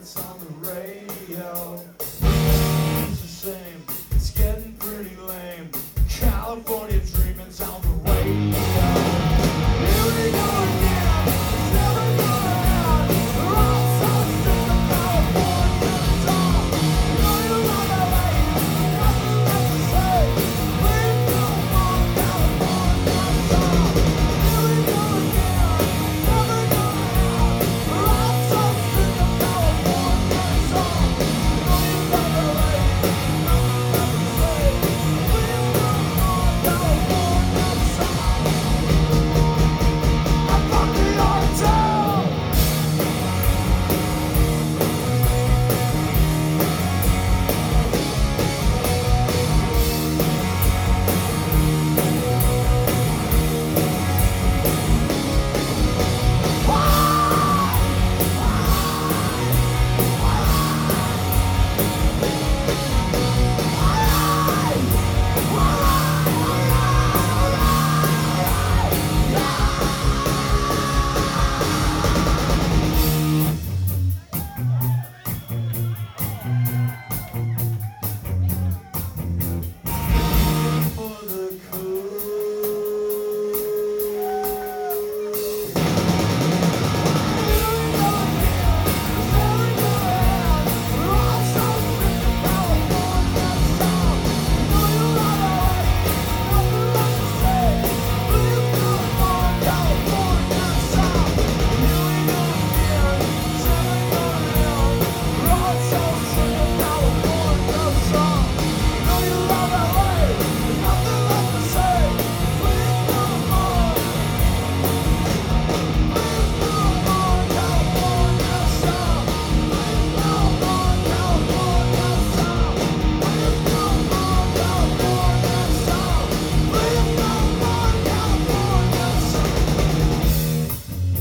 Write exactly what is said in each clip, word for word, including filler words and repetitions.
it's on the radio. It's the same, it's getting pretty lame. California dreaming's on the radio. Here we go again, it's never gonna end. We're all so sick of California talk. You know you love L A, nothing left to say. Please come on, California talk. Here we go again, it's never gonna end. We're all so sick of California talk. You know you love L A, nothing left to say. Please come on, California talk. I fuck the hotel. For the cool.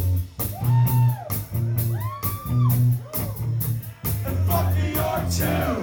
Fuck New York too.